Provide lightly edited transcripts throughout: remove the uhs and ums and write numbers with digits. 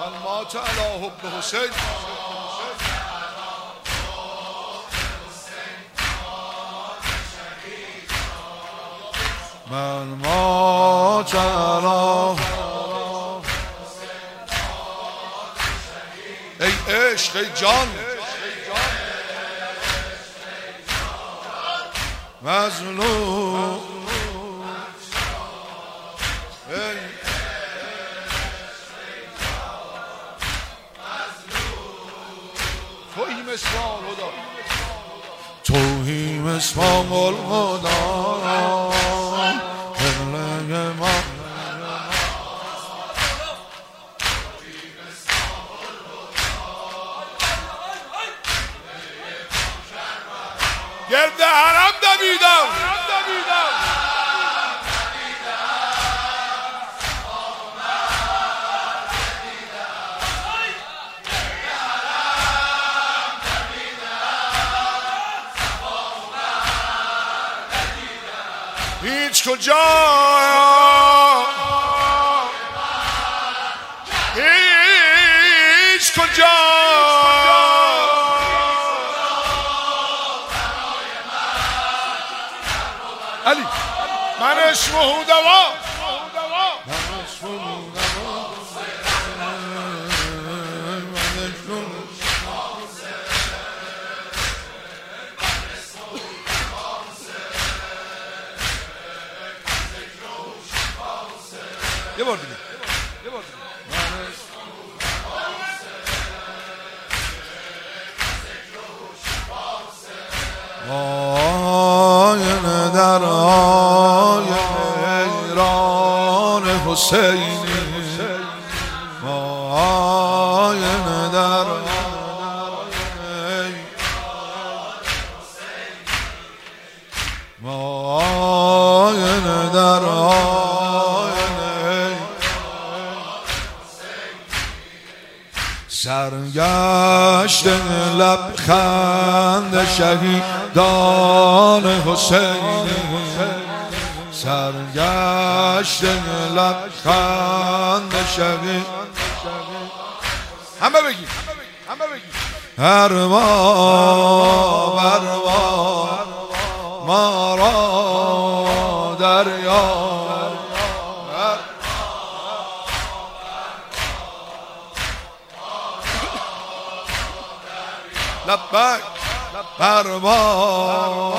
من مات علی حب حسین من مات علی ای عشق ای جان مظلوم توهیم اسلام خدا توهیم اسلام الخدا گرد حرم دویدم هیچ کجا هیچ کجا علی من اسمه دوا یه بار دیگه آینه در آینه ایران حسینی آینه در آینه در سرگشت لبخند شهیدان حسینی سرگشت لبخند شهید همه بگید هر ما ما را دریا لبک پروا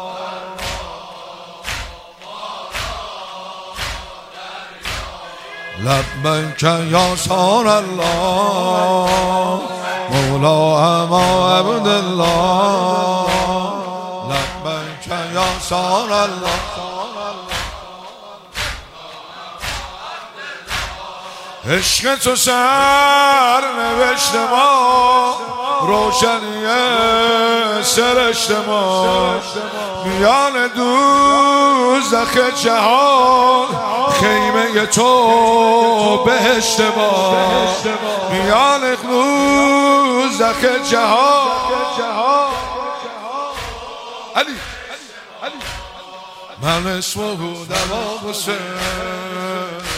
لبک یا سار الله مولا اما عبدالله لبک یا سار الله عشق تو سر نوشت ما روشنی سرشت ما میان دوزخ جهان خیمه تو بهشت ما میان دوزخ جهان علی من اسمه دوا حسین